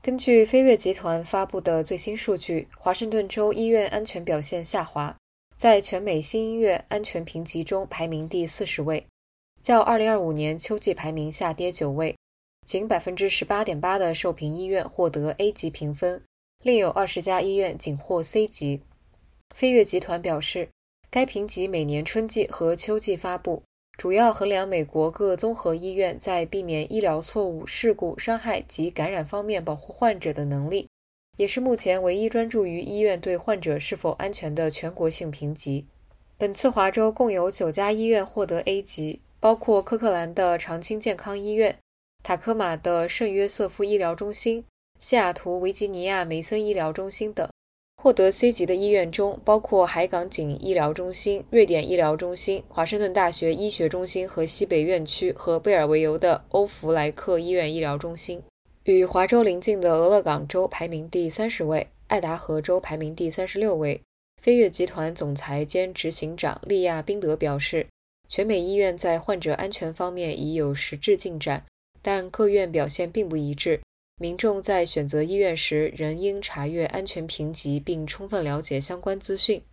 根据飞跃集团发布的最新数据，华盛顿州医院安全表现下滑，在全美新医院安全评级中排名第40位，较2025年秋季排名下跌9位。仅 18.8% 的受评医院获得 A 级评分，另有20家医院仅获 C 级。飞跃集团表示，该评级每年春季和秋季发布，主要衡量美国各综合医院在避免医疗错误、事故、伤害及感染方面保护患者的能力，也是目前唯一专注于医院对患者是否安全的全国性评级。本次华州共有9家医院获得 A 级，包括科克兰的长青健康医院、塔科马的圣约瑟夫医疗中心、西雅图维吉尼亚梅森医疗中心等。获得 C 级的医院中包括海港警医疗中心、瑞典医疗中心、华盛顿大学医学中心和西北院区和贝尔维尤的欧弗莱克医院医疗中心。与华州邻近的俄勒冈州排名第30位，爱达荷州排名第36位。飞跃集团总裁兼执行长利亚宾德表示，全美医院在患者安全方面已有实质进展，但各院表现并不一致。民众在选择医院时仍应查阅安全评级并充分了解相关资讯。